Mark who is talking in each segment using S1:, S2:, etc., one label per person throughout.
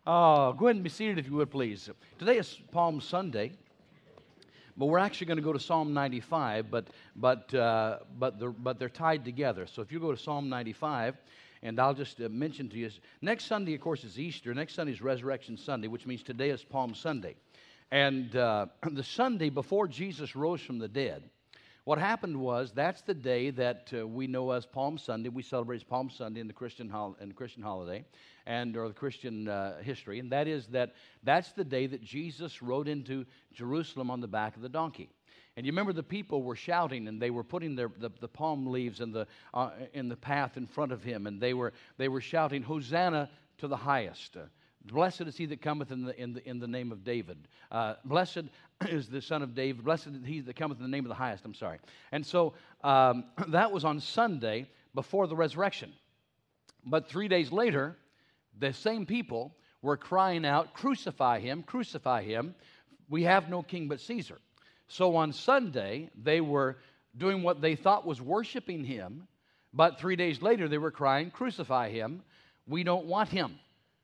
S1: Go ahead and be seated if you would, please. Today is Palm Sunday, but we're actually going to go to Psalm 95, but they're tied together. So if you go to Psalm 95, and I'll just mention to you, next Sunday, of course, is Easter. Next Sunday is Resurrection Sunday, which means today is Palm Sunday. And the Sunday before Jesus rose from the dead, what happened was that's the day that we know as Palm Sunday. We celebrate Palm Sunday in the Christian holiday, or the Christian history, and that's the day that Jesus rode into Jerusalem on the back of the donkey. And you remember the people were shouting, and they were putting the palm leaves in the path in front of him, and they were shouting, "Hosanna to the highest." Blessed is he that cometh in the name of David. Blessed is the Son of David. Blessed is he that cometh in the name of the highest. I'm sorry. And so that was on Sunday before the resurrection. But 3 days later, the same people were crying out, "Crucify him, crucify him. We have no king but Caesar." So on Sunday, they were doing what they thought was worshiping him. But 3 days later, they were crying, "Crucify him. We don't want him.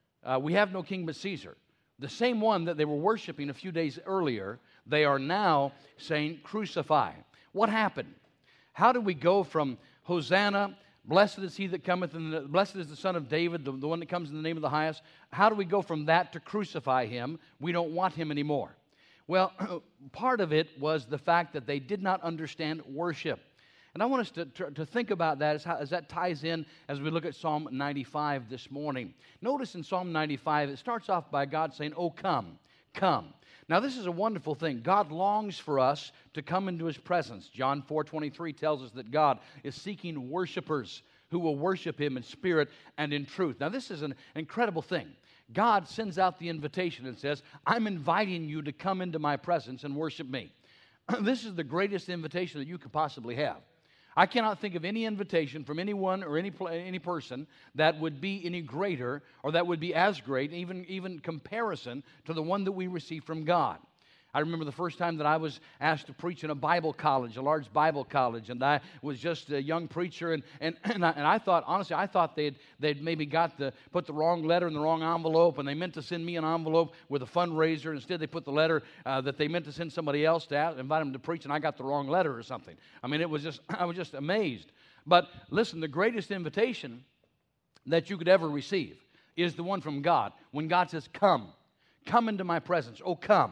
S1: We have no king but Caesar." The same one that they were worshiping a few days earlier, they are now saying, "Crucify." What happened? How do we go from Hosanna, blessed is he that cometh, blessed is the Son of David, the one that comes in the name of the highest? How do we go from that to crucify him? We don't want him anymore. Well, part of it was the fact that they did not understand worship. And I want us to think about that as that ties in as we look at Psalm 95 this morning. Notice in Psalm 95, it starts off by God saying, "Oh, come, come." Now, this is a wonderful thing. God longs for us to come into his presence. John 4:23 tells us that God is seeking worshipers who will worship him in spirit and in truth. Now, this is an incredible thing. God sends out the invitation and says, "I'm inviting you to come into my presence and worship me." This is the greatest invitation that you could possibly have. I cannot think of any invitation from anyone or any person that would be any greater or that would be as great, even comparison to the one that we receive from God. I remember the first time that I was asked to preach in a Bible college, a large Bible college, and I was just a young preacher, and I thought, honestly, they'd maybe put the wrong letter in the wrong envelope, and they meant to send me an envelope with a fundraiser. Instead, they put the letter that they meant to send somebody else to invite them to preach, and I got the wrong letter or something. I mean, I was just amazed. But listen, the greatest invitation that you could ever receive is the one from God. When God says, "Come into my presence." Oh, come.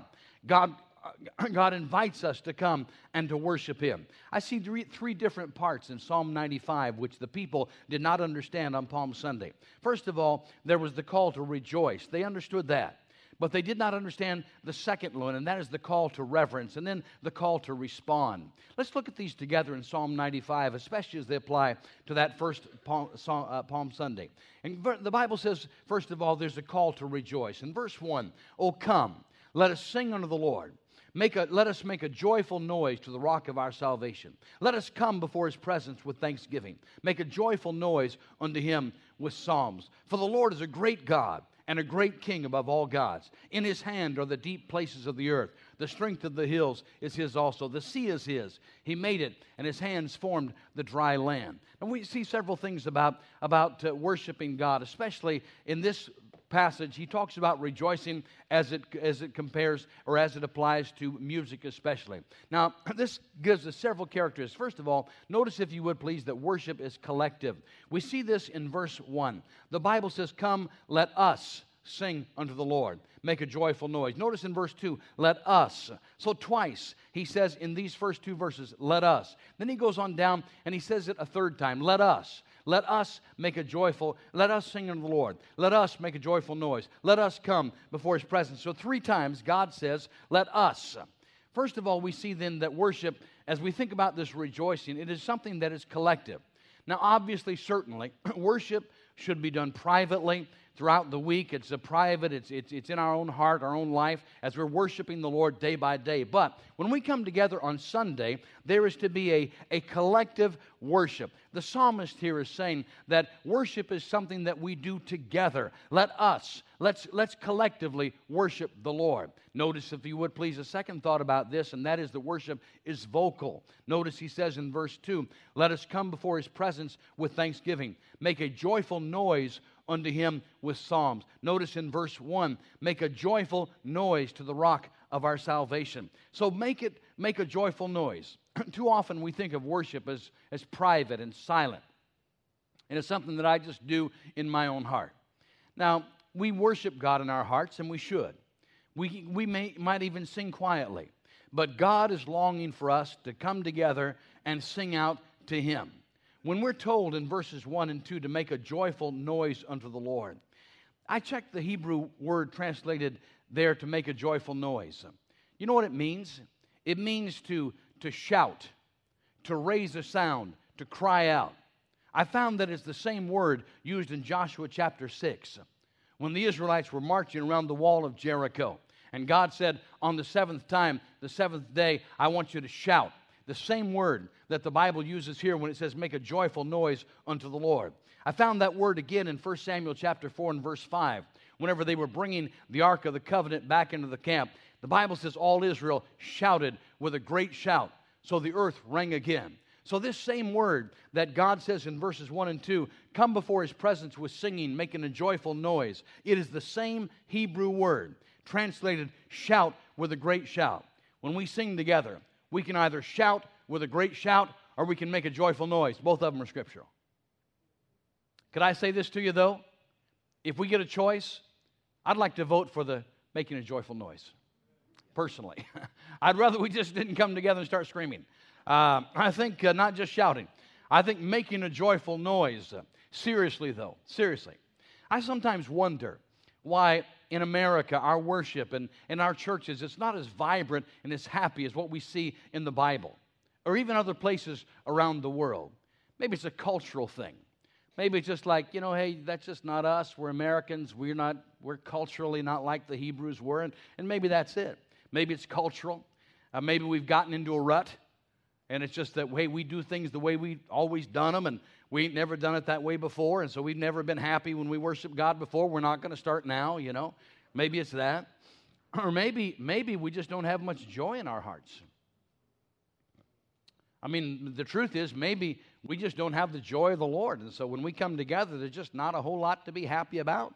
S1: God invites us to come and to worship him. I see three different parts in Psalm 95, which the people did not understand on Palm Sunday. First of all, there was the call to rejoice. They understood that. But they did not understand the second one, and that is the call to reverence, and then the call to respond. Let's look at these together in Psalm 95, especially as they apply to that first Palm Sunday. And the Bible says, first of all, there's a call to rejoice. In verse 1, "Oh, come. Let us sing unto the Lord. Let us make a joyful noise to the rock of our salvation. Let us come before his presence with thanksgiving. Make a joyful noise unto him with psalms. For the Lord is a great God and a great King above all gods. In his hand are the deep places of the earth. The strength of the hills is his also. The sea is his. He made it, and his hands formed the dry land." And we see several things about worshiping God, especially in this passage. He talks about rejoicing as it compares or as it applies to music especially. Now, this gives us several characteristics. First of all, notice, if you would please, that worship is collective. We see this in verse 1. The Bible says, "Come, let us sing unto the Lord. Make a joyful noise." Notice in verse 2, "Let us." So twice he says in these first two verses, "Let us." Then he goes on down and he says it a third time, "Let us. Let us let us sing unto the Lord. Let us make a joyful noise. Let us come before his presence." So 3 times God says, "Let us." First of all, we see then that worship, as we think about this rejoicing, it is something that is collective. Now, obviously, certainly, worship should be done privately throughout the week. It's a private, it's in our own heart, our own life, as we're worshiping the Lord day by day. But when we come together on Sunday, there is to be a collective worship. The psalmist here is saying that worship is something that we do together. Let's collectively worship the Lord. Notice, if you would please, a second thought about this, and that is that worship is vocal. Notice he says in verse 2, "Let us come before his presence with thanksgiving. Make a joyful noise unto him with psalms. Notice in verse 1, make a joyful noise to the rock of our salvation. So make a joyful noise. Too often we think of worship as private and silent. And it's something that I just do in my own heart. Now, we worship God in our hearts, and we should. We might even sing quietly. But God is longing for us to come together and sing out to Him. When we're told in verses 1 and 2 to make a joyful noise unto the Lord, I checked the Hebrew word translated there to make a joyful noise. You know what it means? It means to shout, to raise a sound, to cry out. I found that it's the same word used in Joshua chapter 6 when the Israelites were marching around the wall of Jericho. And God said, on the seventh time, the seventh day, I want you to shout. The same word that the Bible uses here when it says, make a joyful noise unto the Lord. I found that word again in 1 Samuel chapter 4 and verse 5. Whenever they were bringing the Ark of the Covenant back into the camp, the Bible says all Israel shouted with a great shout. So the earth rang again. So this same word that God says in verses 1 and 2, come before His presence with singing, making a joyful noise. It is the same Hebrew word, translated shout with a great shout. When we sing together, we can either shout with a great shout or we can make a joyful noise. Both of them are scriptural. Could I say this to you, though? If we get a choice, I'd like to vote for the making a joyful noise, personally. I'd rather we just didn't come together and start screaming. I think not just shouting. I think making a joyful noise. Seriously, though, seriously. I sometimes wonder why in America our worship and in our churches, it's not as vibrant and as happy as what we see in the Bible or even other places around the world. Maybe it's a cultural thing. Maybe it's just like, hey, that's just not us. We're Americans. We're culturally not like the Hebrews were, and maybe that's it. Maybe it's cultural. Maybe we've gotten into a rut, and it's just that, hey, we do things the way we've always done them, and we ain't never done it that way before, and so we've never been happy when we worship God before. We're not going to start now, Maybe it's that. Or maybe we just don't have much joy in our hearts. I mean, the truth is, maybe we just don't have the joy of the Lord. And so when we come together, there's just not a whole lot to be happy about.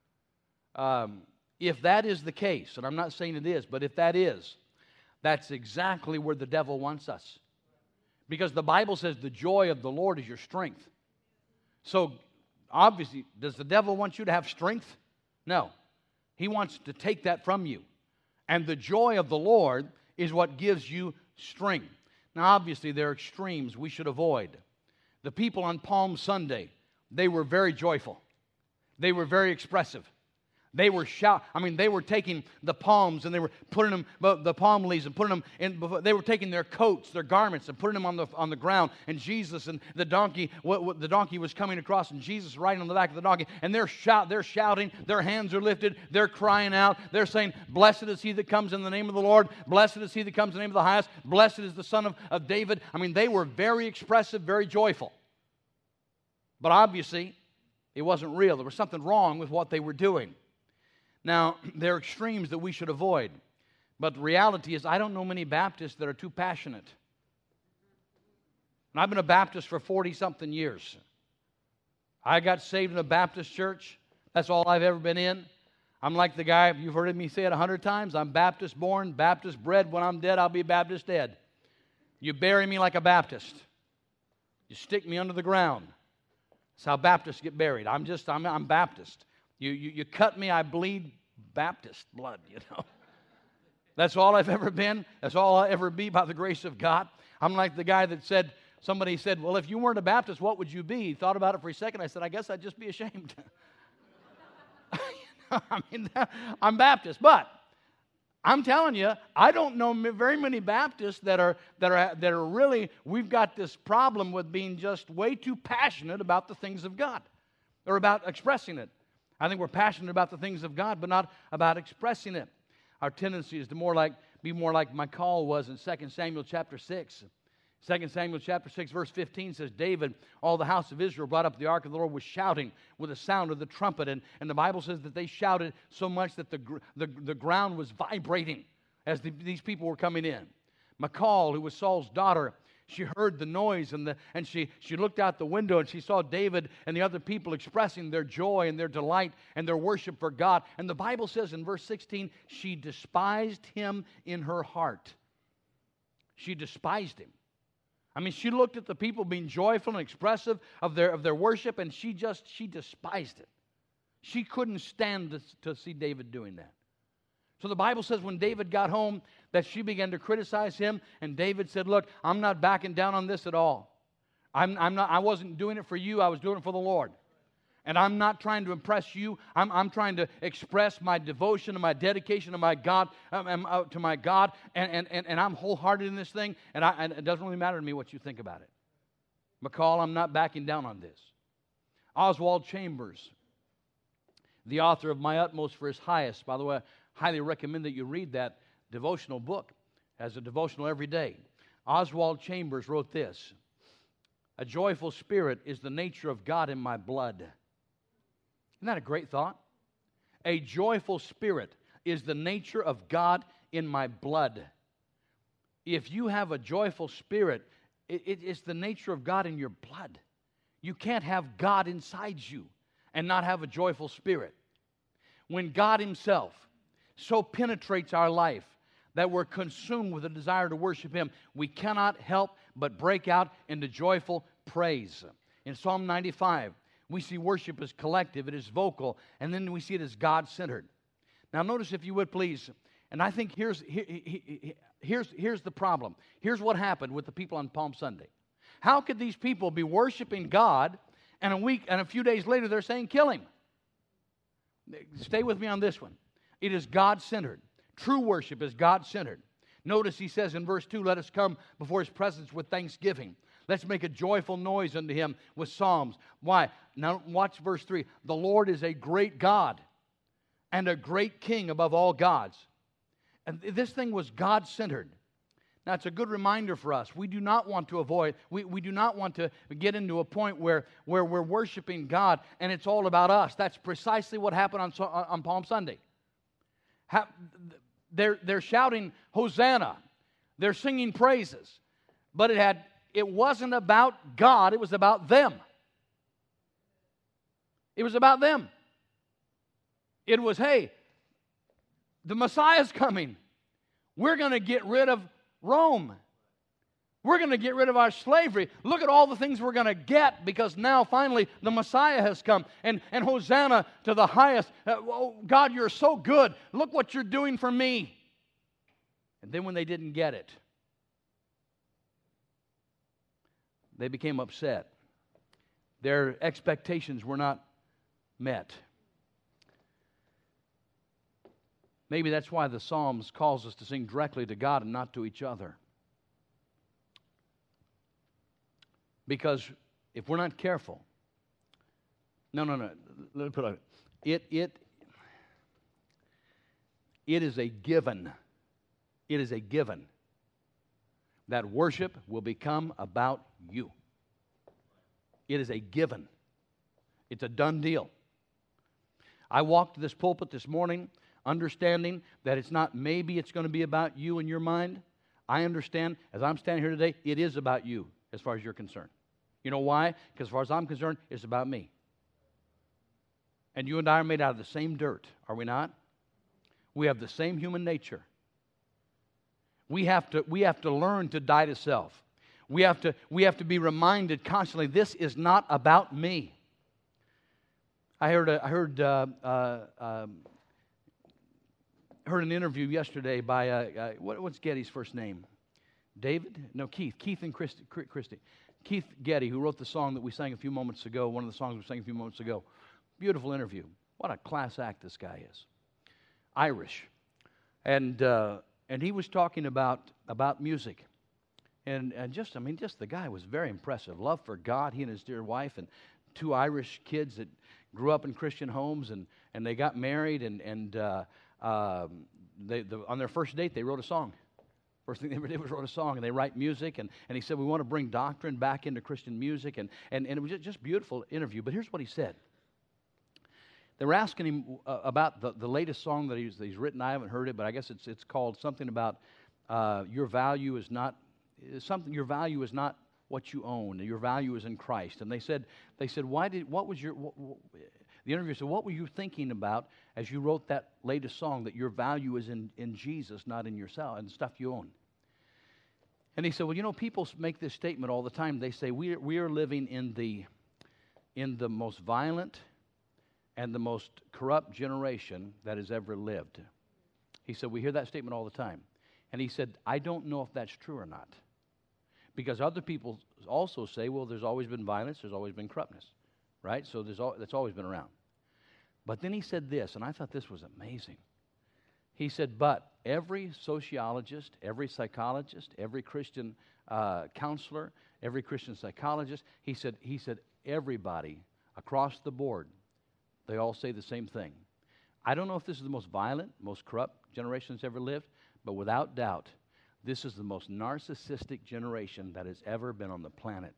S1: If that is the case, and I'm not saying it is, but if that is, that's exactly where the devil wants us. Because the Bible says the joy of the Lord is your strength. So, obviously, does the devil want you to have strength? No. He wants to take that from you. And the joy of the Lord is what gives you strength. Now, obviously, there are extremes we should avoid. The people on Palm Sunday, they were very joyful. They were very expressive. They were they were taking the palms and they were putting them, the palm leaves, and putting them in. They were taking their coats, their garments, and putting them on the ground. And Jesus and the donkey, the donkey was coming across, and Jesus riding on the back of the donkey. And they're shouting, their hands are lifted, they're crying out, they're saying, "Blessed is he that comes in the name of the Lord. Blessed is he that comes in the name of the highest. Blessed is the Son of David." I mean, they were very expressive, very joyful. But obviously, it wasn't real. There was something wrong with what they were doing. Now, there are extremes that we should avoid. But the reality is, I don't know many Baptists that are too passionate. And I've been a Baptist for 40-something years. I got saved in a Baptist church. That's all I've ever been in. I'm like the guy, you've heard me say it 100 times, I'm Baptist born, Baptist bred. When I'm dead, I'll be Baptist dead. You bury me like a Baptist. You stick me under the ground. That's how Baptists get buried. I'm Baptist. You cut me, I bleed Baptist blood, That's all I've ever been. That's all I'll ever be by the grace of God. I'm like the guy that said, somebody said, well, if you weren't a Baptist, what would you be? He thought about it for a second. I said, I guess I'd just be ashamed. I'm Baptist. But I'm telling you, I don't know very many Baptists that are really, we've got this problem with being just way too passionate about the things of God or about expressing it. I think we're passionate about the things of God, but not about expressing it. Our tendency is to be more like Michal was in 2 Samuel chapter 6. 2 Samuel chapter 6, verse 15 says, David, all the house of Israel brought up the ark of the Lord was shouting with the sound of the trumpet. And the Bible says that they shouted so much that the ground was vibrating as these people were coming in. Michal, who was Saul's daughter, She heard the noise, and she looked out the window, and she saw David and the other people expressing their joy and their delight and their worship for God. And the Bible says in verse 16, she despised him in her heart. She despised him. I mean, she looked at the people being joyful and expressive of their worship, and she despised it. She couldn't stand to see David doing that. So the Bible says when David got home that she began to criticize him, and David said, look, I'm not backing down on this at all. I wasn't doing it for you, I was doing it for the Lord. And I'm not trying to impress you. I'm trying to express my devotion and my dedication to my God, and I'm wholehearted in this thing, and it doesn't really matter to me what you think about it. McCall, I'm not backing down on this. Oswald Chambers, the author of My Utmost for His Highest. By the way, I highly recommend that you read that devotional book as a devotional every day. Oswald Chambers wrote this: a joyful spirit is the nature of God in my blood. Isn't that a great thought? A joyful spirit is the nature of God in my blood. If you have a joyful spirit, it's the nature of God in your blood. You can't have God inside you and not have a joyful spirit. When God Himself so penetrates our life that we're consumed with a desire to worship Him, we cannot help but break out into joyful praise. In Psalm 95, we see worship as collective, it is vocal, and then we see it as God-centered. Now notice, if you would please, and I think here's the problem. Here's what happened with the people on Palm Sunday. How could these people be worshiping God, and a few days later they're saying, kill Him? Stay with me on this one. It is God-centered. True worship is God-centered. Notice he says in verse 2, let us come before His presence with thanksgiving. Let's make a joyful noise unto Him with psalms. Why? Now watch verse 3. The Lord is a great God and a great King above all gods. And this thing was God-centered. Now it's a good reminder for us. We do not want to avoid, we do not want to get into a point where we're worshiping God and it's all about us. That's precisely what happened on Palm Sunday. They're shouting Hosanna. They're singing praises. But it wasn't about God, it was about them. It was about them. It was, hey, the Messiah's coming. We're going to get rid of Rome. We're going to get rid of our slavery. Look at all the things we're going to get because now finally the Messiah has come. And Hosanna to the highest. Oh, God, you're so good. Look what you're doing for me. And then when they didn't get it, they became upset. Their expectations were not met. Maybe that's why the Psalms calls us to sing directly to God and not to each other. Because if we're not careful, no. Let me put it. It is a given. It is a given that worship will become about you. It is a given. It's a done deal. I walked this pulpit this morning understanding that it's not maybe it's going to be about you in your mind. I understand, as I'm standing here today, it is about you as far as you're concerned. You know why? Because as far as I'm concerned, it's about me. And you and I are made out of the same dirt, are we not? We have the same human nature. We have to learn to die to self. We have to be reminded constantly, this is not about me. I heard an interview yesterday by what's Getty's first name? David? No, Keith. Keith and Christy. Keith Getty, who wrote the song that we sang a few moments ago. One of the songs we sang a few moments ago. Beautiful interview. What a class act this guy is. Irish, and he was talking about music, and just the guy was very impressive. Love for God. He and his dear wife and 2 Irish kids that grew up in Christian homes, and they got married, and they on their first date they wrote a song. First thing they ever did was wrote a song, and they write music, and he said, we want to bring doctrine back into Christian music, and it was just beautiful interview. But here's what he said. They were asking him about the latest song that he's written. I haven't heard it, but I guess it's called something about your value is not something. Your value is not what you own. Your value is in Christ. And they said, what was your? The interviewer said, what were you thinking about as you wrote that latest song? That your value is in Jesus, not in yourself and stuff you own. And he said, well, people make this statement all the time. They say we are living in the most violent and the most corrupt generation that has ever lived. He said, we hear that statement all the time. And he said, I don't know if that's true or not. Because other people also say, well, there's always been violence, there's always been corruptness, right? So that's always been around. But then he said this, and I thought this was amazing. He said, but every sociologist, every psychologist, every Christian counselor, every Christian psychologist, he said, everybody across the board, they all say the same thing. I don't know if this is the most violent, most corrupt generation that's ever lived, but without doubt, this is the most narcissistic generation that has ever been on the planet.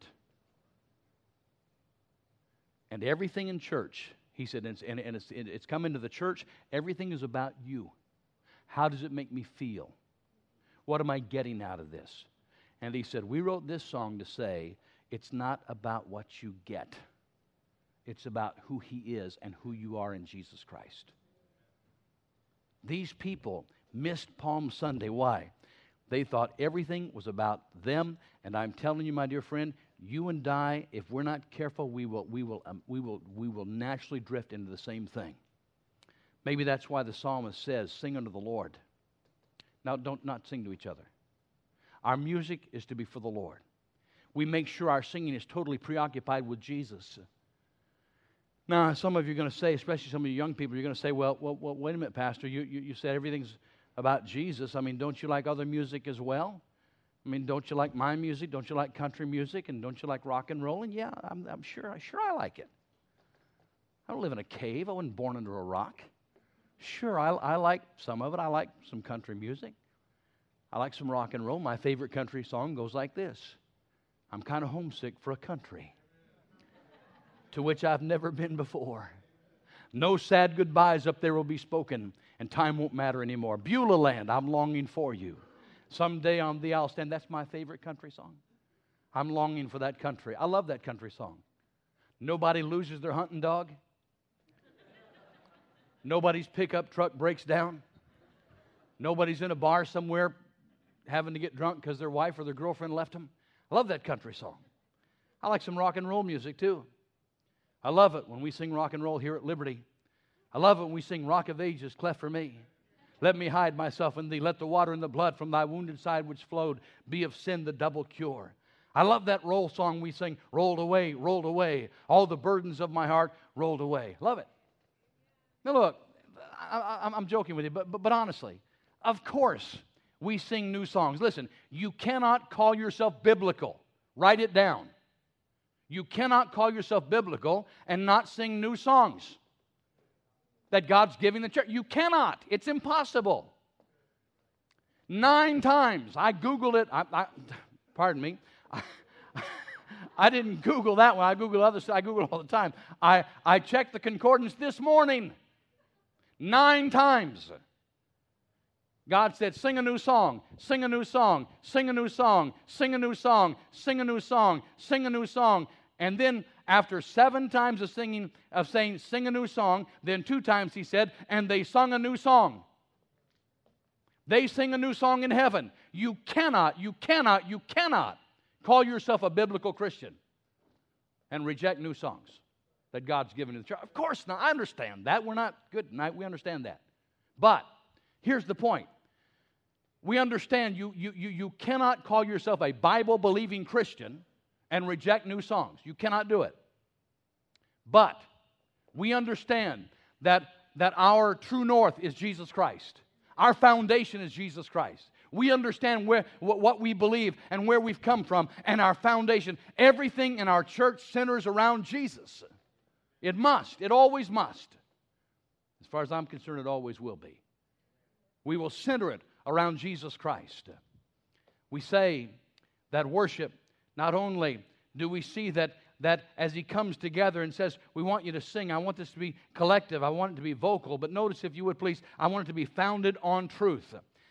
S1: And everything in church, he said, it's come into the church, everything is about you. How does it make me feel? What am I getting out of this? And he said, we wrote this song to say, it's not about what you get. It's about who He is and who you are in Jesus Christ. These people missed Palm Sunday. Why? They thought everything was about them. And I'm telling you, my dear friend, you and I, if we're not careful, we will naturally drift into the same thing. Maybe that's why the psalmist says, sing unto the Lord. Now, don't not sing to each other. Our music is to be for the Lord. We make sure our singing is totally preoccupied with Jesus. Now, some of you are going to say, especially some of you young people, you're going to say, well, wait a minute, Pastor, you said everything's about Jesus. I mean, don't you like other music as well? I mean, don't you like my music? Don't you like country music? And don't you like rock and roll? And yeah, I'm sure I like it. I don't live in a cave. I wasn't born under a rock. Sure, I like some of it. I like some country music. I like some rock and roll. My favorite country song goes like this. I'm kind of homesick for a country to which I've never been before. No sad goodbyes up there will be spoken, and time won't matter anymore. Beulah land, I'm longing for you. Someday on thee I'll stand. That's my favorite country song. I'm longing for that country. I love that country song. Nobody loses their hunting dog. Nobody's pickup truck breaks down. Nobody's in a bar somewhere having to get drunk because their wife or their girlfriend left them. I love that country song. I like some rock and roll music too. I love it when we sing rock and roll here at Liberty. I love it when we sing Rock of Ages, cleft for me. Let me hide myself in thee. Let the water and the blood from thy wounded side which flowed be of sin the double cure. I love that roll song we sing, rolled away, all the burdens of my heart rolled away. Love it. Now look, I'm joking with you, but honestly, of course we sing new songs. Listen, you cannot call yourself biblical. Write it down. You cannot call yourself biblical and not sing new songs that God's giving the church. You cannot. It's impossible. 9 times. I Googled it. Pardon me. I didn't Google that one. I Google other stuff. I Google it all the time. I checked the concordance this morning. 9 times. God said, sing a new song, sing a new song, sing a new song, sing a new song, sing a new song, sing a new song. And then after 7 times of saying, sing a new song, then 2 times he said, and they sung a new song. They sing a new song in heaven. You cannot call yourself a biblical Christian and reject new songs that God's given to the church. Of course not. I understand that. We're not good tonight. We understand that. But here's the point. We understand you cannot call yourself a Bible-believing Christian and reject new songs. You cannot do it. But we understand that our true north is Jesus Christ. Our foundation is Jesus Christ. We understand what we believe and where we've come from and our foundation. Everything in our church centers around Jesus. It must. It always must. As far as I'm concerned, it always will be. We will center it around Jesus Christ. We say that worship, not only do we see that as He comes together and says, we want you to sing, I want this to be collective, I want it to be vocal, but notice, if you would please, I want it to be founded on truth.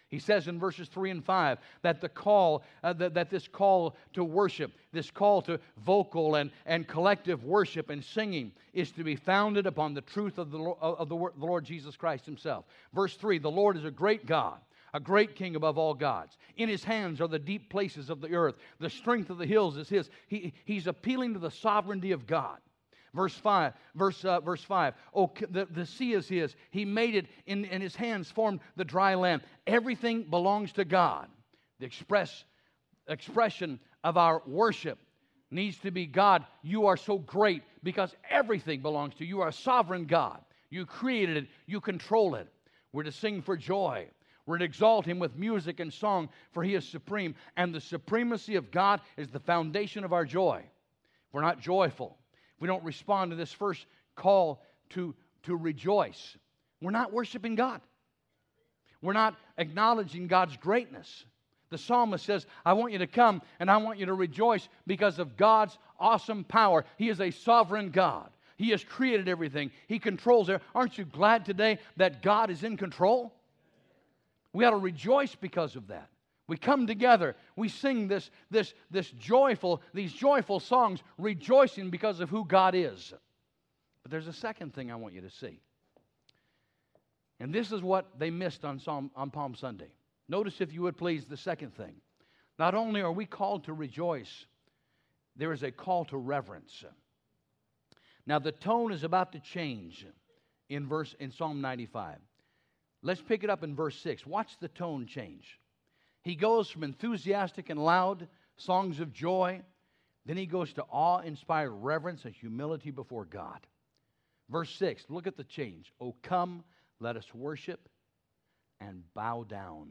S1: He says in verses 3 and 5 that the call, that this call to worship, this call to vocal and collective worship and singing is to be founded upon the truth of the Lord Jesus Christ Himself. Verse 3, the Lord is a great God, a great King above all gods. In His hands are the deep places of the earth. The strength of the hills is His. He's appealing to the sovereignty of God. Verse 5. Oh, the sea is His. He made it, in His hands formed the dry land. Everything belongs to God. The expression of our worship needs to be, God, you are so great because everything belongs to you. You are a sovereign God. You created it. You control it. We're to sing for joy. We're to exalt Him with music and song, for He is supreme. And the supremacy of God is the foundation of our joy. If we're not joyful, if we don't respond to this first call to rejoice, we're not worshiping God. We're not acknowledging God's greatness. The psalmist says, I want you to come and I want you to rejoice because of God's awesome power. He is a sovereign God. He has created everything. He controls it. Aren't you glad today that God is in control? We ought to rejoice because of that. We come together, we sing these joyful songs, rejoicing because of who God is. But there's a second thing I want you to see. And this is what they missed on Palm Sunday. Notice, if you would please, the second thing. Not only are we called to rejoice, there is a call to reverence. Now the tone is about to change in Psalm 95. Let's pick it up in verse 6. Watch the tone change. He goes from enthusiastic and loud songs of joy, then he goes to awe-inspired reverence and humility before God. Verse 6, look at the change. Oh, come, let us worship and bow down.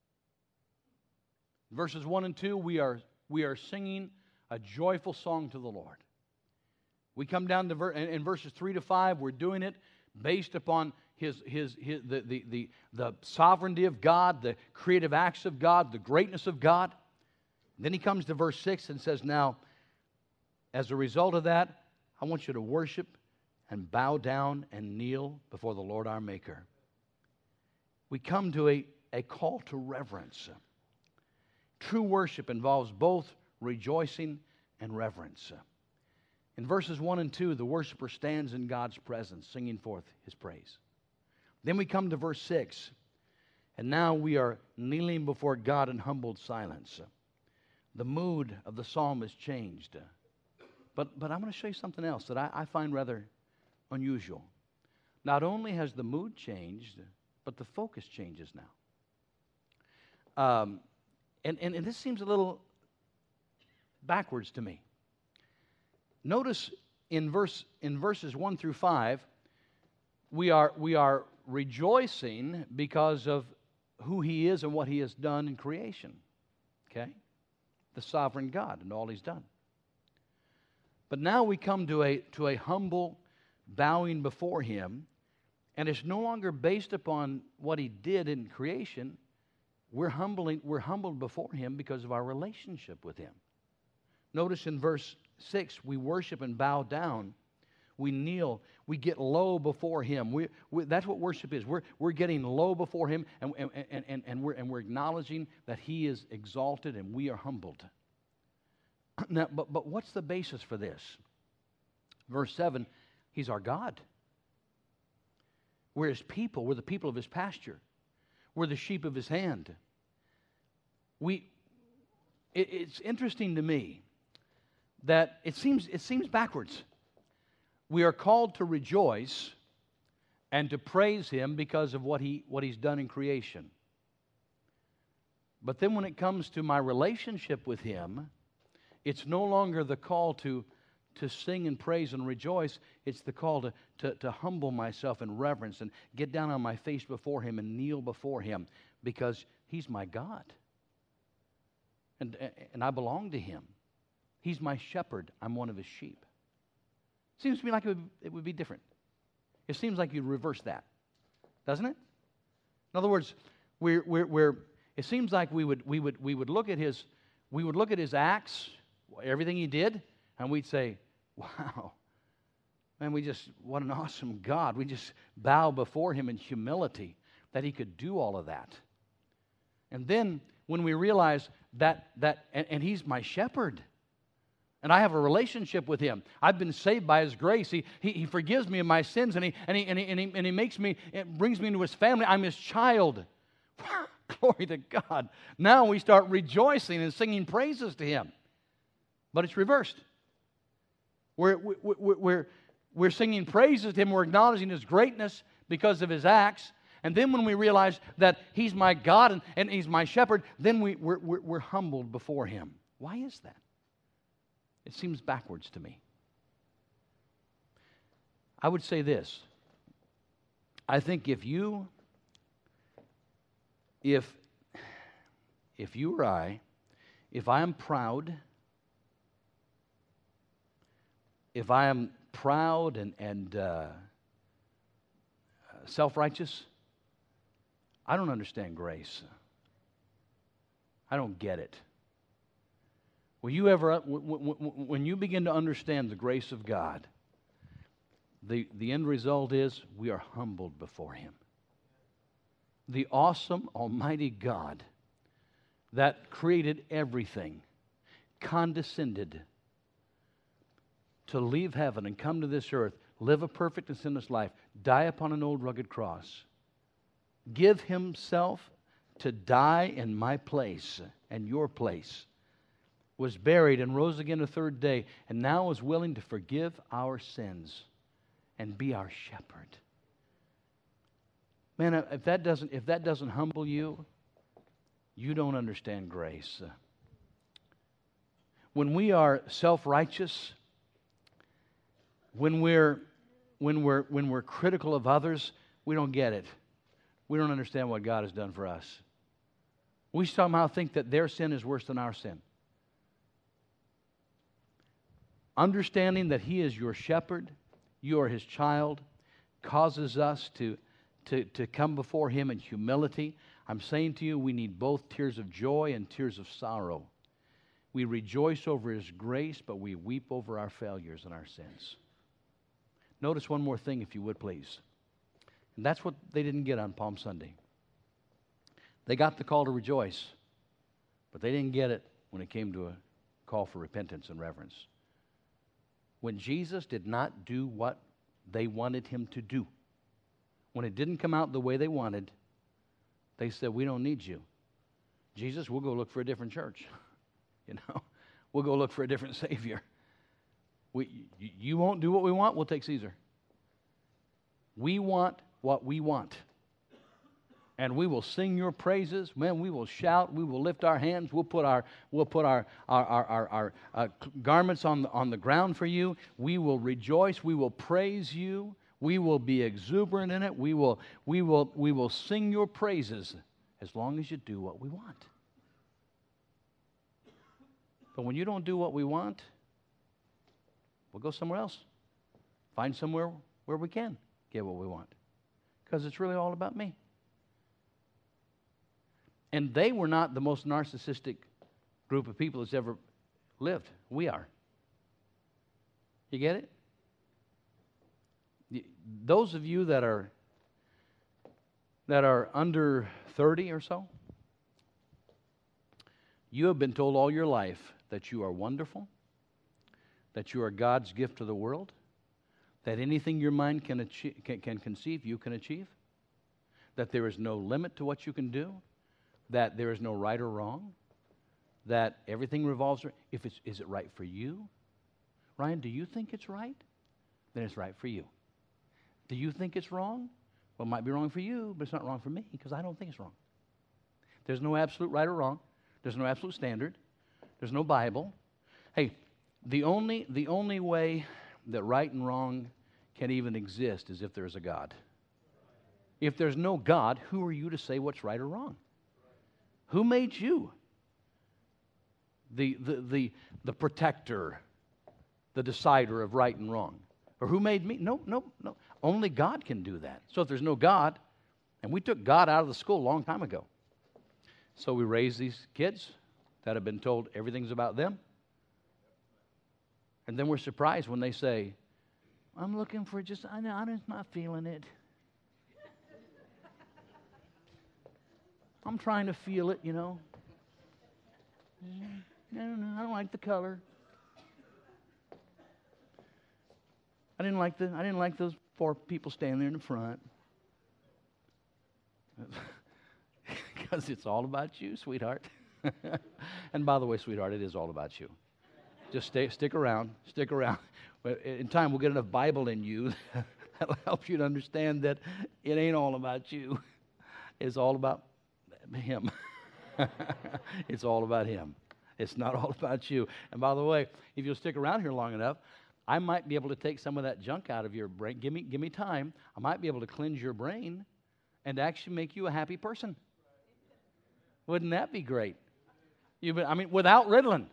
S1: Verses 1 and 2, we are singing a joyful song to the Lord. We come down to in verses 3 to 5, we're doing it based upon the sovereignty of God, the creative acts of God, the greatness of God. Then he comes to verse 6 and says, now, as a result of that, I want you to worship and bow down and kneel before the Lord our Maker. We come to a call to reverence. True worship involves both rejoicing and reverence. In verses 1 and 2, the worshiper stands in God's presence, singing forth His praise. Then we come to verse 6, and now we are kneeling before God in humbled silence. The mood of the psalm has changed. But I'm going to show you something else that I find rather unusual. Not only has the mood changed, but the focus changes now. And this seems a little backwards to me. Notice in verses 1 through 5, we are rejoicing because of who He is and what He has done in creation. Okay? The sovereign God and all He's done. But now we come to a humble bowing before Him, and it's no longer based upon what He did in creation. We're humbled before Him because of our relationship with Him. Notice in verse 6, we worship and bow down. We kneel. We get low before Him. That's what worship is. We're getting low before Him, and we're acknowledging that He is exalted and we are humbled. Now, but what's the basis for this? Verse 7, He's our God. We're His people. We're the people of His pasture. We're the sheep of His hand. It's interesting to me that it seems backwards. We are called to rejoice and to praise Him because of what He's done in creation. But then when it comes to my relationship with Him, it's no longer the call to sing and praise and rejoice. It's the call to humble myself in reverence and get down on my face before Him and kneel before Him because He's my God. And I belong to Him. He's my shepherd. I'm one of His sheep. Seems to me like it would be different. It seems like you'd reverse that, doesn't it? In other words, it seems like we would look at His acts, everything He did, and we'd say, "Wow, man, what an awesome God!" We just bow before Him in humility that He could do all of that. And then when we realize and He's my shepherd, and I have a relationship with Him. I've been saved by His grace. He forgives me of my sins, and He makes me, it brings me into His family. I'm His child. Glory to God. Now we start rejoicing and singing praises to Him. But it's reversed. We're singing praises to Him. We're acknowledging His greatness because of His acts. And then when we realize that He's my God and He's my shepherd, then we're humbled before Him. Why is that? It seems backwards to me. I would say this. I think if you or I, if I am proud, and self-righteous, I don't understand grace. I don't get it. When you begin to understand the grace of God, the end result is we are humbled before Him. The awesome, almighty God that created everything condescended to leave heaven and come to this earth, live a perfect and sinless life, die upon an old rugged cross, give Himself to die in my place and your place, was buried and rose again the third day, and now is willing to forgive our sins and be our shepherd. Man, if that doesn't humble you, you don't understand grace. When we are self-righteous, when we're critical of others, we don't get it. We don't understand what God has done for us. We somehow think that their sin is worse than our sin. Understanding that He is your shepherd, you are His child, causes us to come before Him in humility. I'm saying to you, we need both tears of joy and tears of sorrow. We rejoice over His grace, but we weep over our failures and our sins. Notice one more thing, if you would, please. And that's what they didn't get on Palm Sunday. They got the call to rejoice, but they didn't get it when it came to a call for repentance and reverence. When Jesus did not do what they wanted Him to do, when it didn't come out the way they wanted, they said, we don't need you. Jesus, we'll go look for a different church. We'll go look for a different Savior. You won't do what we want, we'll take Caesar. We want what we want. And we will sing your praises. Man, we will shout. We will lift our hands. We'll put our garments on the ground for you. We will rejoice. We will praise you. We will be exuberant in it. We will sing your praises as long as you do what we want. But when you don't do what we want, we'll go somewhere else. Find somewhere where we can get what we want. Because it's really all about me. And they were not the most narcissistic group of people that's ever lived. We are. You get it? Those of you that are under 30 or so, you have been told all your life that you are wonderful, that you are God's gift to the world, that anything your mind can conceive, you can achieve, that there is no limit to what you can do, that there is no right or wrong, that everything revolves around, is it right for you? Ryan, do you think it's right? Then it's right for you. Do you think it's wrong? Well, it might be wrong for you, but it's not wrong for me because I don't think it's wrong. There's no absolute right or wrong. There's no absolute standard. There's no Bible. Hey, the only way that right and wrong can even exist is if there's a God. If there's no God, who are you to say what's right or wrong? Who made you? The protector, the decider of right and wrong. Or who made me? No. Only God can do that. So if there's no God, and we took God out of the school a long time ago. So we raise these kids that have been told everything's about them. And then we're surprised when they say, I'm looking for I'm just not feeling it. I'm trying to feel it, you know. No, I don't like the color. I didn't like those 4 people standing there in the front. Because it's all about you, sweetheart. And by the way, sweetheart, it is all about you. Just stick around. In time, we'll get enough Bible in you that'll help you to understand that it ain't all about you. It's all about Him. It's all about Him. It's not all about you. And by the way, if you'll stick around here long enough, I might be able to take some of that junk out of your brain. Give me time. I might be able to cleanse your brain and actually make you a happy person. Wouldn't that be great? Without Ritalin,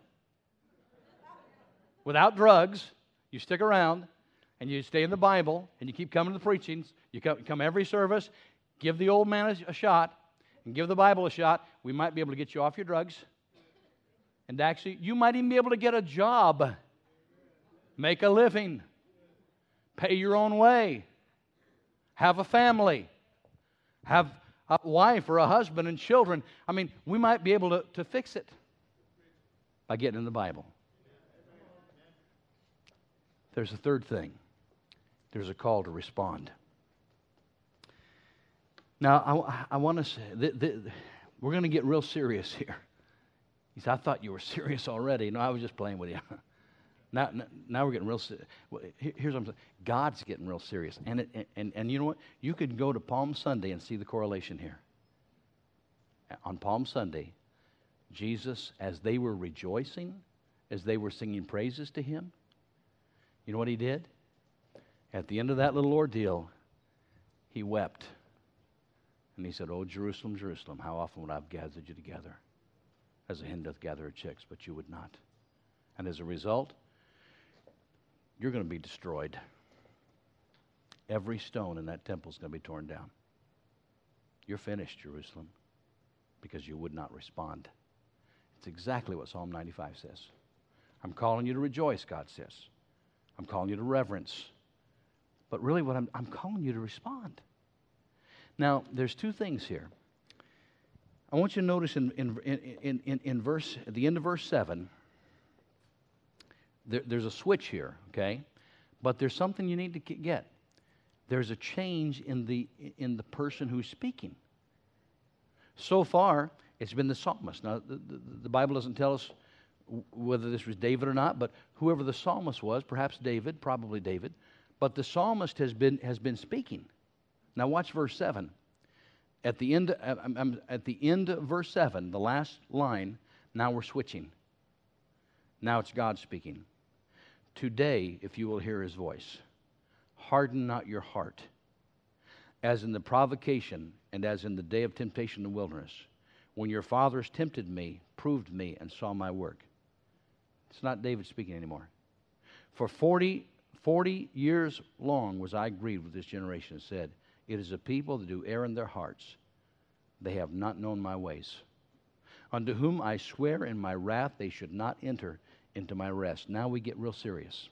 S1: without drugs, you stick around and you stay in the Bible and you keep coming to the preachings. You come every service, give the old man a shot and give the Bible a shot. We might be able to get you off your drugs. And actually, you might even be able to get a job, make a living, pay your own way, have a family, have a wife or a husband and children. We might be able to fix it by getting in the Bible. There's a third thing. There's a call to respond. Now, I want to say, we're going to get real serious here. He said, I thought you were serious already. No, I was just playing with you. Now we're getting real serious. Here's what I'm saying. God's getting real serious. And you know what? You could go to Palm Sunday and see the correlation here. On Palm Sunday, Jesus, as they were rejoicing, as they were singing praises to Him, you know what He did? At the end of that little ordeal, He wept. And He said, "Oh, Jerusalem, Jerusalem, how often would I have gathered you together, as a hen doth gather her chicks, but you would not. And as a result, you're going to be destroyed. Every stone in that temple is going to be torn down. You're finished, Jerusalem, because you would not respond." It's exactly what Psalm 95 says. I'm calling you to rejoice, God says. I'm calling you to reverence. But really what I'm calling you to respond. Now, there's 2 things here. I want you to notice in verse, at the end of verse 7, there's a switch here, okay? But there's something you need to get. There's a change in the person who's speaking. So far, it's been the psalmist. Now, the Bible doesn't tell us whether this was David or not, but whoever the psalmist was, perhaps David, probably David, but the psalmist has been speaking. Now, watch verse 7. At the end of verse 7, the last line, now we're switching. Now it's God speaking. Today, if you will hear His voice, harden not your heart, as in the provocation and as in the day of temptation in the wilderness, when your fathers tempted me, proved me, and saw my work. It's not David speaking anymore. For 40 years long was I grieved with this generation and said, it is a people that do err in their hearts. They have not known my ways. Unto whom I swear in my wrath they should not enter into my rest. Now we get real serious.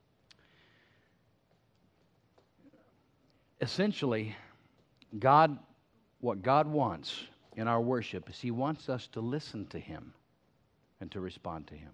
S1: Essentially, what God wants in our worship is He wants us to listen to Him and to respond to Him.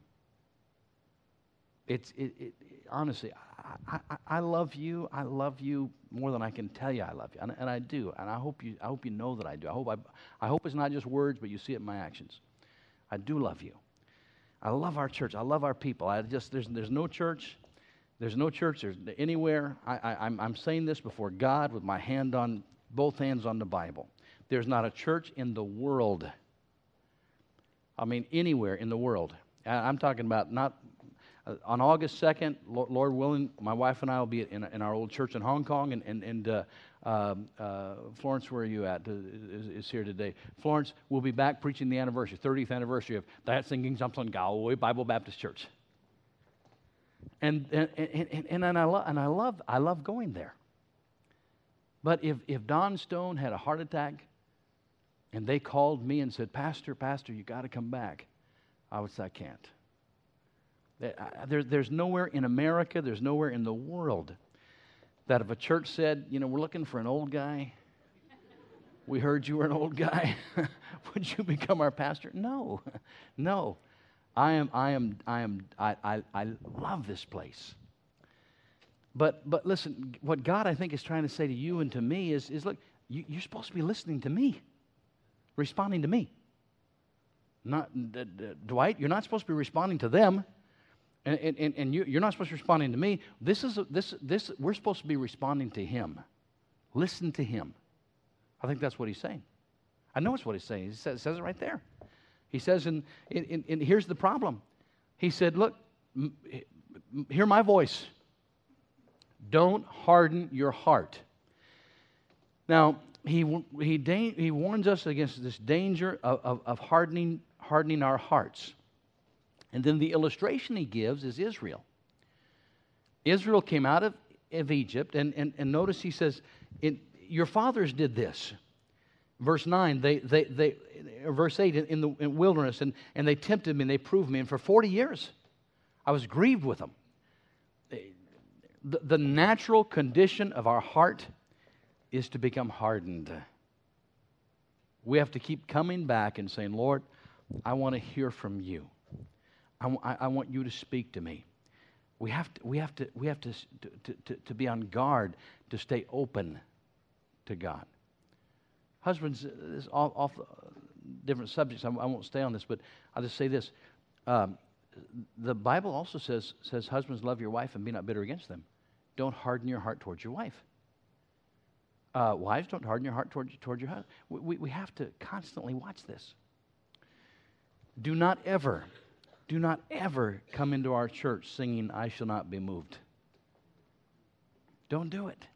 S1: Honestly, I love you. I love you more than I can tell you I love you, and I do. And I hope you know that I do. I hope it's not just words, but you see it in my actions. I do love you. I love our church. I love our people. There's no church. There's no church. There's anywhere. I'm saying this before God with my both hands on the Bible. There's not a church in the world. Anywhere in the world. I'm talking about not. On August 2nd, Lord willing, my wife and I will be in our old church in Hong Kong, and Florence, where are you at? Is here today. Florence will be back preaching the 30th anniversary of that Singing Jumps Galway Bible Baptist Church. And I love going there. But if Don Stone had a heart attack, and they called me and said, Pastor, you got to come back, I would say I can't. There's nowhere in America, there's nowhere in the world that if a church said, we're looking for an old guy We heard you were an old guy. Would you become our pastor? No, no. I love this place. But listen, what God, I think, is trying to say to you and to me is look, you're supposed to be listening to me, responding to me. Not Dwight, you're not supposed to be responding to them, and you're not supposed to be responding to me. We're supposed to be responding to Him. Listen to Him. I think that's what He's saying. I know it's what He's saying. He says it right there. He says, and here's the problem. He said, look, hear my voice. Don't harden your heart. Now, he warns us against this danger of hardening our hearts. And then the illustration he gives is Israel. Israel came out of Egypt, and notice he says, your fathers did this. Verse 9, verse 8, in the wilderness, and they tempted me and they proved me, and for 40 years I was grieved with them. The natural condition of our heart is to become hardened. We have to keep coming back and saying, Lord, I want to hear from you. I want you to speak to me. We have to be on guard to stay open to God. Husbands, this is off different subjects. I won't stay on this, but I'll just say this. The Bible also says, husbands, love your wife and be not bitter against them. Don't harden your heart towards your wife. Wives, don't harden your heart towards your husband. We have to constantly watch this. Do not ever come into our church singing, I shall not be moved. Don't do it.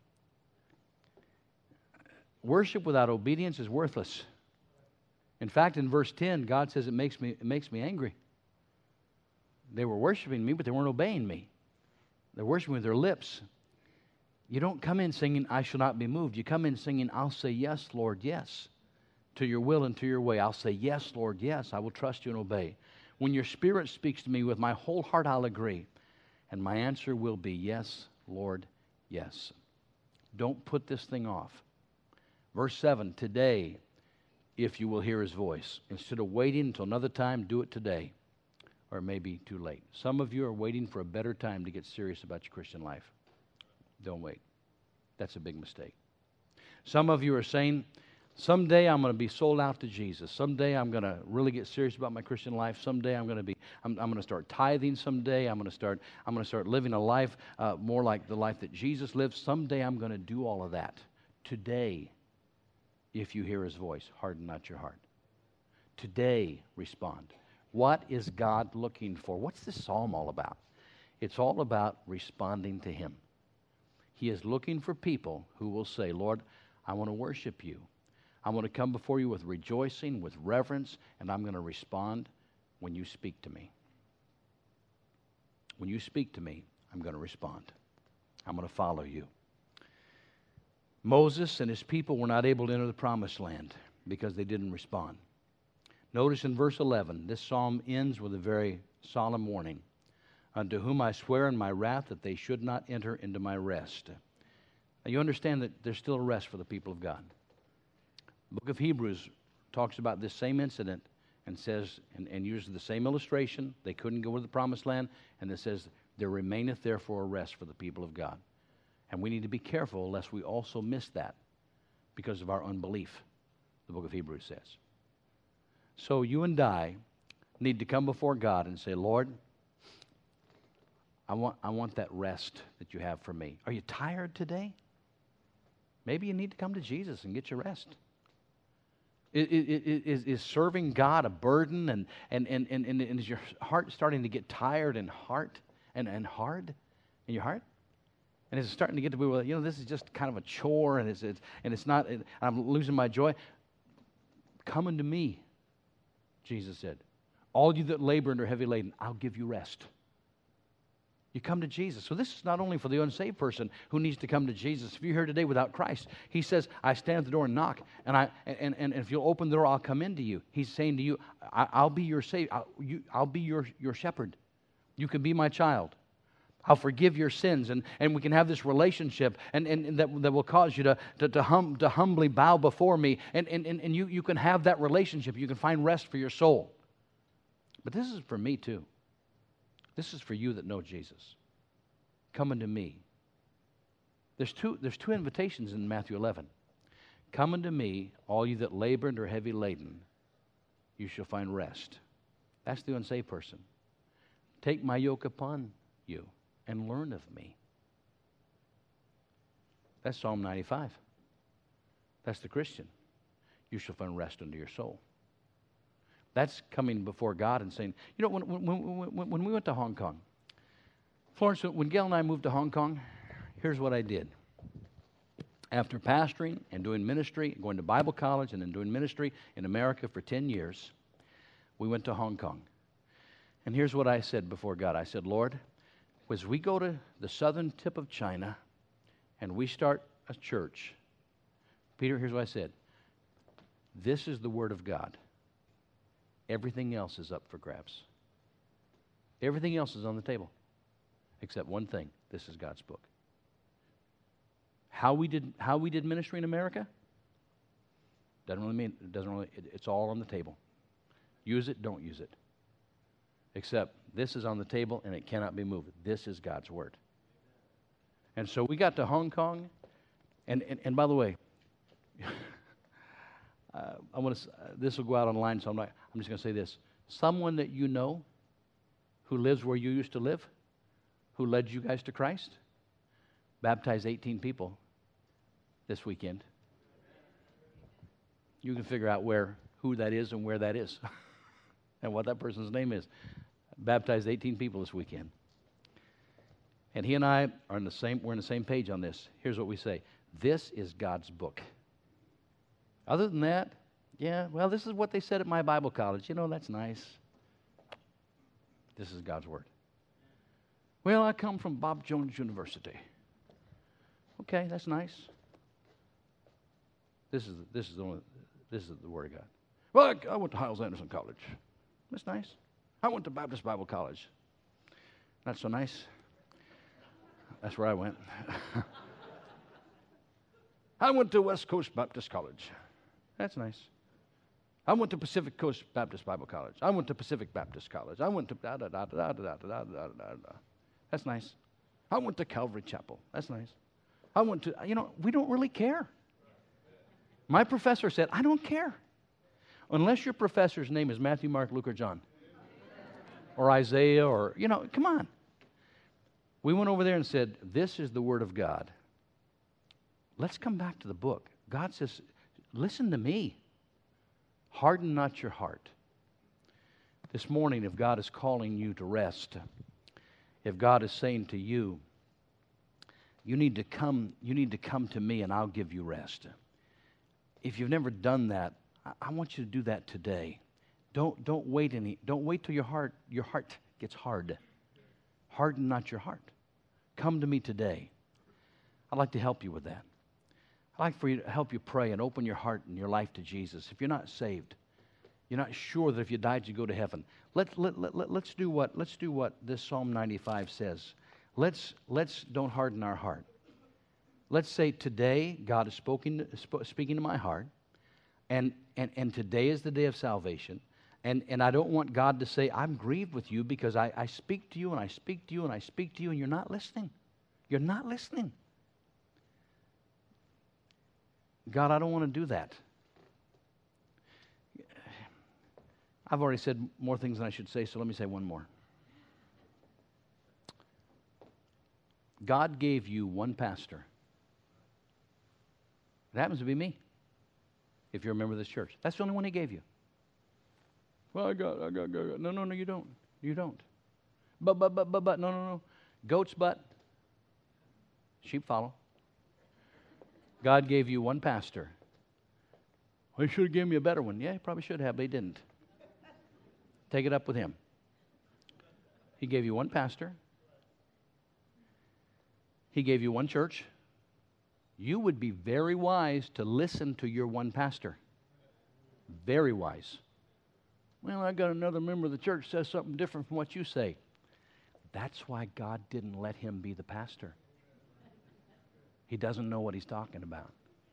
S1: Worship without obedience is worthless. In fact, in verse 10, God says it makes me angry. They were worshiping me, but they weren't obeying me. They're worshiping with their lips. You don't come in singing, I shall not be moved. You come in singing, I'll say yes, Lord, yes, to your will and to your way. I'll say yes, Lord, yes. I will trust you and obey. When your Spirit speaks to me with my whole heart, I'll agree. And my answer will be yes, Lord, yes. Don't put this thing off. Verse 7, today, if you will hear His voice. Instead of waiting until another time, do it today. Or it may be too late. Some of you are waiting for a better time to get serious about your Christian life. Don't wait. That's a big mistake. Some of you are saying, someday I'm going to be sold out to Jesus. Someday I'm going to really get serious about my Christian life. Someday I'm going to start tithing. Someday I'm going to start living a life more like the life that Jesus lived. Someday I'm going to do all of that. Today, if you hear His voice, harden not your heart. Today, respond. What is God looking for? What's this psalm all about? It's all about responding to Him. He is looking for people who will say, Lord, I want to worship you. I want to come before you with rejoicing, with reverence, and I'm going to respond when you speak to me. When you speak to me, I'm going to respond. I'm going to follow you. Moses and his people were not able to enter the promised land because they didn't respond. Notice in verse 11, this psalm ends with a very solemn warning. Unto whom I swear in my wrath that they should not enter into my rest. Now you understand that there's still a rest for the people of God. The book of Hebrews talks about this same incident and says, and uses the same illustration. They couldn't go to the promised land, and it says, there remaineth therefore a rest for the people of God. And we need to be careful lest we also miss that because of our unbelief, the book of Hebrews says. So you and I need to come before God and say, Lord, I want that rest that you have for me. Are you tired today? Maybe you need to come to Jesus and get your rest. Is serving God a burden, and is your heart starting to get tired and hard in your heart? And is it starting to get to be, well, this is just kind of a chore, and it's not, and I'm losing my joy? Come unto me, Jesus said. All you that labor and are heavy laden, I'll give you rest. You come to Jesus. So this is not only for the unsaved person who needs to come to Jesus. If you're here today without Christ, He says, I stand at the door and knock, and if you'll open the door, I'll come into you. He's saying to you, I'll be your Savior. I'll be your shepherd. You can be my child. I'll forgive your sins, and we can have this relationship, and that will cause you to humbly bow before me, and you can have that relationship. You can find rest for your soul. But this is for me too. This is for you that know Jesus. Come unto me. There's two invitations in Matthew 11. Come unto me, all you that labor and are heavy laden, you shall find rest. That's the unsaved person. Take my yoke upon you and learn of me. That's Psalm 95. That's the Christian. You shall find rest unto your soul. That's coming before God and saying, you know, when we went to Hong Kong, Florence, when Gail and I moved to Hong Kong, here's what I did. After pastoring and doing ministry, going to Bible college and then doing ministry in America for 10 years, we went to Hong Kong. And here's what I said before God. I said, Lord, as we go to the southern tip of China and we start a church, Peter, here's what I said. This is the Word of God. Everything else is up for grabs. Everything else is on the table, except one thing. This is God's book. How we did ministry in America it's all on the table. Use it, don't use it. Except this is on the table and it cannot be moved. This is God's Word. And so we got to Hong Kong, and by the way, this will go out online, so I'm just going to say this. Someone that you know who lives where you used to live, who led you guys to Christ, baptized 18 people this weekend. You can figure out who that is and where that is and what that person's name is. Baptized 18 people this weekend. And he and I are we're in the same page on this. Here's what we say. This is God's book. Other than that, yeah, well, this is what they said at my Bible college. You know, that's nice. This is God's Word. Well, I come from Bob Jones University. Okay, that's nice. This is the Word of God. Well, I went to Hyles-Anderson College. That's nice. I went to Baptist Bible College. Not so nice. That's where I went. I went to West Coast Baptist College. That's nice. I went to Pacific Coast Baptist Bible College. I went to Pacific Baptist College. I went to That's nice. I went to Calvary Chapel. That's nice. I went to, we don't really care. My professor said, I don't care. Unless your professor's name is Matthew, Mark, Luke, or John. Or Isaiah, or, come on. We went over there and said, this is the Word of God. Let's come back to the book. God says, listen to me. Harden not your heart. This morning, if God is calling you to rest, if God is saying to you, you need to come to me and I'll give you rest. If you've never done that, I want you to do that today. Don't wait till your heart gets hard. Harden not your heart. Come to me today. I'd like to help you with that. I'd like for you to help you pray and open your heart and your life to Jesus. If you're not saved, you're not sure that if you died you go to heaven. Let's do what this Psalm 95 says. Let's don't harden our heart. Let's say today God is speaking to my heart, and today is the day of salvation. And I don't want God to say, I'm grieved with you because I speak to you and I speak to you and I speak to you and you're not listening. You're not listening. God, I don't want to do that. I've already said more things than I should say, so let me say one more. God gave you one pastor. It happens to be me, if you're a member of this church. That's the only one He gave you. Well, I got. No, you don't. You don't. But, no. Goat's butt. Sheep follow. God gave you one pastor. Well, He should have given me a better one. Yeah, He probably should have, but He didn't. Take it up with Him. He gave you one pastor. He gave you one church. You would be very wise to listen to your one pastor. Very wise. Well, I got another member of the church says something different from what you say. That's why God didn't let him be the pastor. He doesn't know what he's talking about.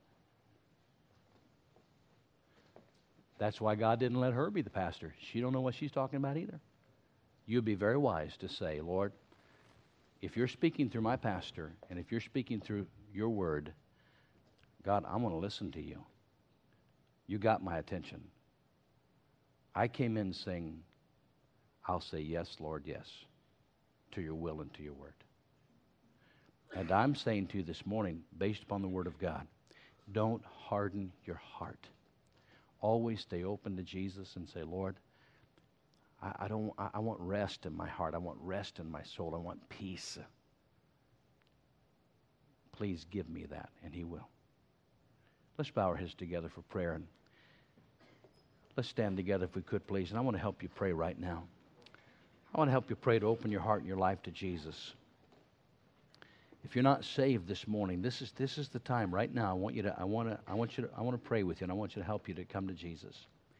S1: That's why God didn't let her be the pastor. She don't know what she's talking about either. You'd be very wise to say, Lord, if you're speaking through my pastor and if you're speaking through your word, God, I want to listen to you. You got my attention. I came in saying, I'll say yes, Lord, yes, to your will and to your word. And I'm saying to you this morning, based upon the word of God, don't harden your heart. Always stay open to Jesus and say, Lord, I want rest in my heart. I want rest in my soul. I want peace. Please give me that, and he will. Let's bow our heads together for prayer, and let's stand together if we could, please. And I want to help you pray right now. I want to help you pray to open your heart and your life to Jesus. If you're not saved this morning, this is the time right now. I want to pray with you, and I want you to help you to come to Jesus.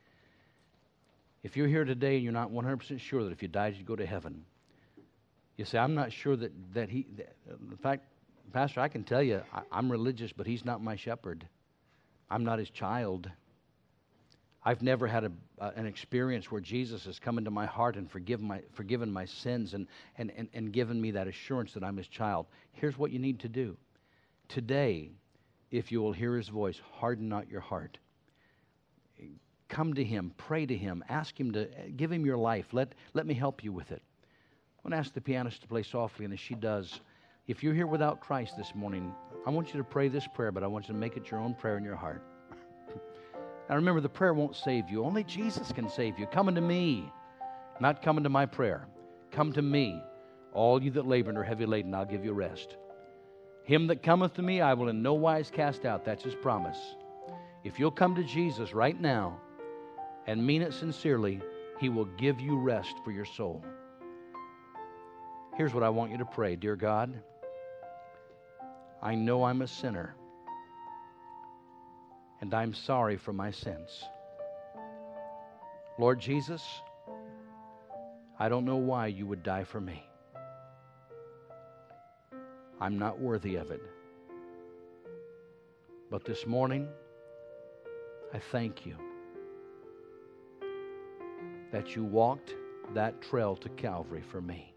S1: If you're here today and you're not 100% sure that if you died you'd go to heaven, you say, I'm not sure that in fact, Pastor, I can tell you, I'm religious, but he's not my shepherd. I'm not his child. I've never had an experience where Jesus has come into my heart and forgiven my sins and given me that assurance that I'm his child. Here's what you need to do. Today, if you will hear his voice, harden not your heart. Come to him, pray to him, ask him to give him your life. Let me help you with it. I'm going to ask the pianist to play softly, and as she does, if you're here without Christ this morning, I want you to pray this prayer, but I want you to make it your own prayer in your heart. Now remember, the prayer won't save you. Only Jesus can save you. Come unto me, not come unto my prayer. Come to me, all you that labor and are heavy laden, I'll give you rest. Him that cometh to me, I will in no wise cast out. That's his promise. If you'll come to Jesus right now and mean it sincerely, he will give you rest for your soul. Here's what I want you to pray. Dear God, I know I'm a sinner, and I'm sorry for my sins. Lord Jesus, I don't know why you would die for me. I'm not worthy of it. But this morning, I thank you that you walked that trail to Calvary for me.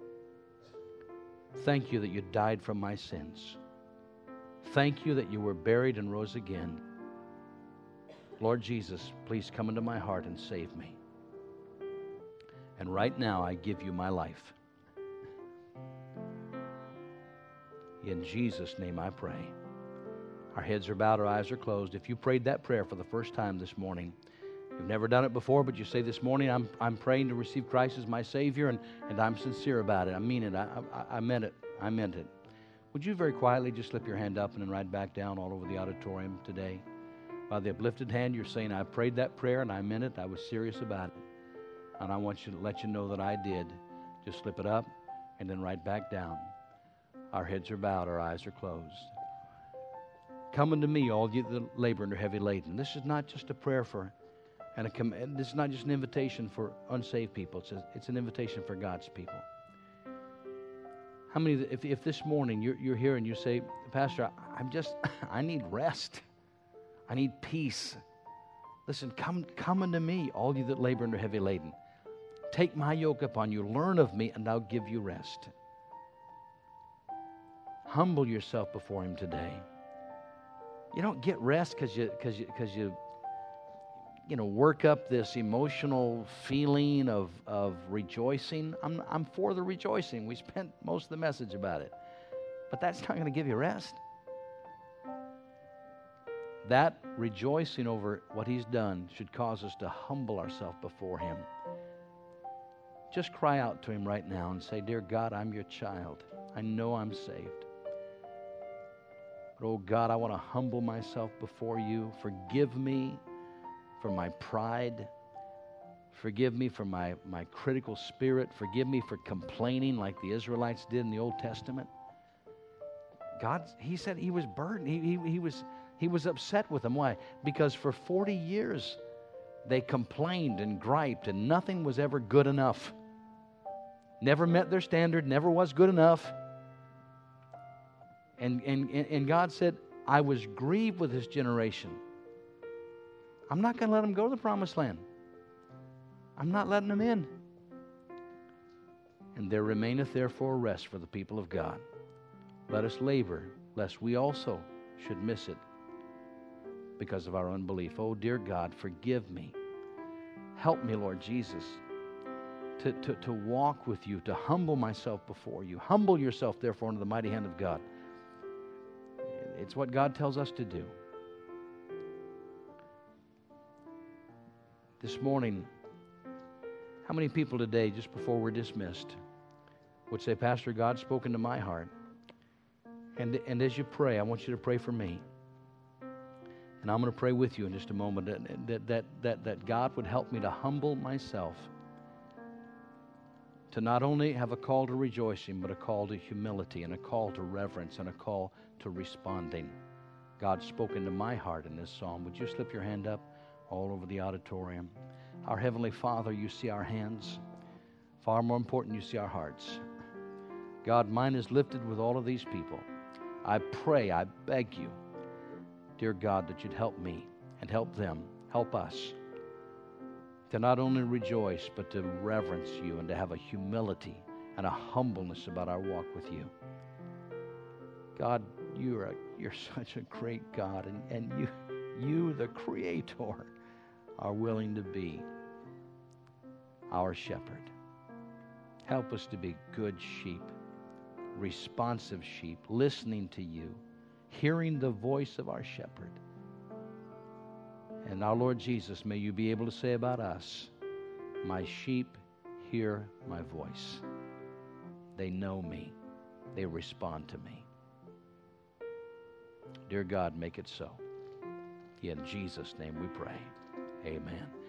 S1: Thank you that you died for my sins. Thank you that you were buried and rose again. Lord Jesus, please come into my heart and save me. And right now, I give you my life. In Jesus' name I pray. Our heads are bowed, our eyes are closed. If you prayed that prayer for the first time this morning, you've never done it before, but you say this morning, I'm praying to receive Christ as my Savior, and I'm sincere about it. I mean it. I meant it. I meant it. Would you very quietly just slip your hand up and then right back down all over the auditorium today? By the uplifted hand, you're saying, I prayed that prayer and I meant it. I was serious about it. And I want you to let you know that I did. Just slip it up and then right back down. Our heads are bowed, our eyes are closed. Come unto me, all you that labor and are heavy laden. This is not just a prayer for, this is not just an invitation for unsaved people. It's an invitation for God's people. How many, if this morning you're here and you say, Pastor, I need rest. I need peace. Listen, come unto me, all you that labor and are heavy laden. Take my yoke upon you. Learn of me, and I'll give you rest. Humble yourself before him today. You don't get rest because you work up this emotional feeling of rejoicing. I'm for the rejoicing. We spent most of the message about it. But that's not going to give you rest. That rejoicing over what he's done should cause us to humble ourselves before him. Just cry out to him right now and say, Dear God, I'm your child. I know I'm saved. But, oh God, I want to humble myself before you. Forgive me for my pride. Forgive me for my critical spirit. Forgive me for complaining like the Israelites did in the Old Testament. God, he said he was burdened. He was upset with them. Why? Because for 40 years they complained and griped and nothing was ever good enough. never met their standard, never was good enough. And God said, I was grieved with this generation. I'm not going to let them go to the promised land. I'm not letting them in. And there remaineth therefore rest for the people of God. Let us labor, lest we also should miss it because of our unbelief. Oh, dear God, forgive me. Help me, Lord Jesus, to walk with you, to humble myself before you. Humble yourself, therefore, under the mighty hand of God. It's what God tells us to do. This morning, how many people today, just before we're dismissed, would say, Pastor, God's spoken to my heart. And as you pray, I want you to pray for me. And I'm going to pray with you in just a moment that God would help me to humble myself, to not only have a call to rejoicing, but a call to humility and a call to reverence and a call to responding. God's spoken to my heart in this psalm. Would you slip your hand up all over the auditorium? Our Heavenly Father, you see our hands. Far more important, you see our hearts. God, mine is lifted with all of these people. I pray, I beg you, dear God, that you'd help me and help them, help us to not only rejoice, but to reverence you and to have a humility and a humbleness about our walk with you. God, you're such a great God, and you, the Creator, are willing to be our shepherd. Help us to be good sheep, responsive sheep, listening to you, hearing the voice of our shepherd. And our Lord Jesus, may you be able to say about us, my sheep hear my voice. They know me. They respond to me. Dear God, make it so. In Jesus' name we pray. Amen.